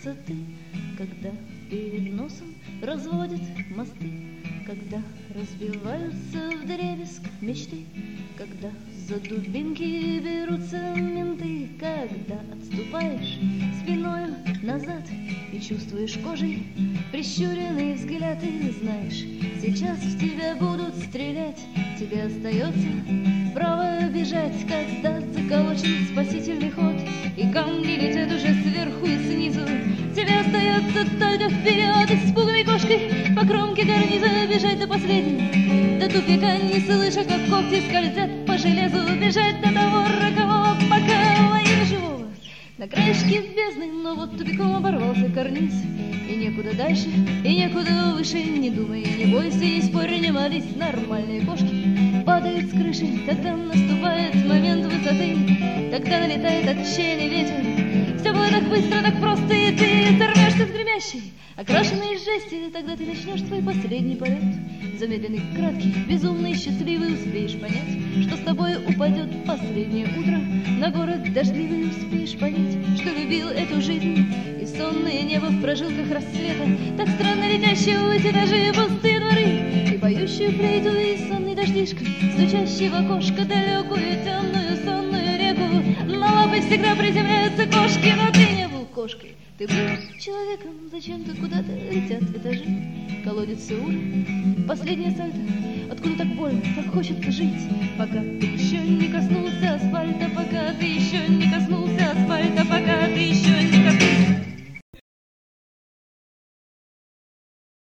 высоты, когда перед носом разводят мосты, когда разбиваются вдребезг мечты, когда за дубинки берутся менты, когда отступаешь спиною назад и чувствуешь кожей прищуренный взгляд, и знаешь, сейчас в тебя будут стрелять, тебе остается право бежать, когда заколочен спасительный ход, и камни летят уже сверху и снизу. Тебе остается только вперед, испуганной кошкой по кромке карниза бежать до последнего, до тупика, не слыша, как когти скользят по железу, бежать до того рокового, пока ловит живого на краешке бездны. Но вот тупиком оборвался карниз, и некуда дальше, и некуда выше. Не думай, не бойся, не спорь, не молись, нормальные кошки падают с крыши, когда наступает момент высоты, тогда налетает отчаянный ветер. Все было так быстро, так просто, и ты сорвешься с гремящей, окрашенной жести. Тогда ты начнешь свой последний полет, замедленный, краткий, безумный, счастливый. Успеешь понять, что с тобой упадет последнее утро на город дождливый. Успеешь понять, что любил эту жизнь и сонное небо в прожилках рассвета, так странно летящие у этажей пустые дворы, и поющую флейту, и сонный дождишка, стучащий в окошко далекую темную сонную реку. На лапы всегда приземляются кошки, но ты не был кошкой, ты был человеком. Зачем-то куда-то летят этажи, колодец Сеула, последняя сальто. Откуда так больно, так хочется жить, пока ты еще не коснулся асфальта, пока ты еще не коснулся асфальта, пока ты еще не коснулся.